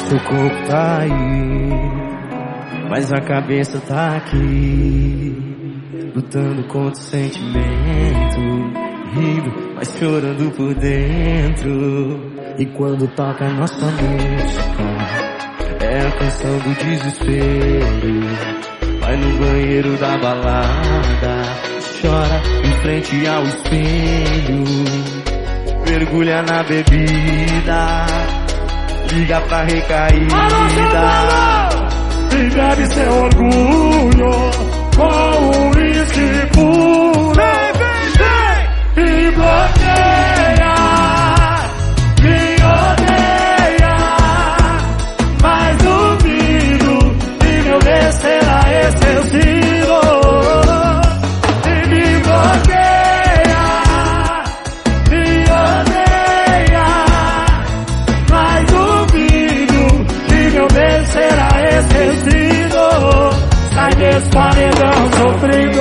Seu corpo tá aí, mas a cabeça tá aqui, lutando contra o sentimento, rindo, mas chorando por dentro. E quando toca a nossa música, é a canção do desespero. Vai no banheiro da balada, chora em frente ao espelho, mergulha na bebida, liga pra recaída e bebe seu orgulho com o uísque puro. E bloqueia, me odeia, mas duvido que meu bem será esquecido. E me bloqueia, me odeia, mas duvido que meu bem será esquecido. Sai desse paredão sofrido.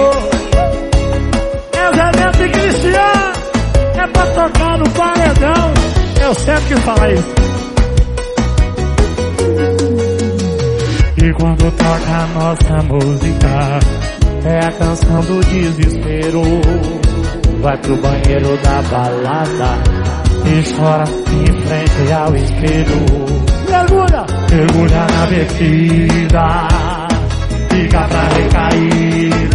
E Cristiano é pra tocar no paredão. Eu sempre quis falar isso. E quando toca a nossa música, é a canção do desespero. Vai pro banheiro da balada e chora em frente ao espelho. Mergulha na bebida, fica pra recair.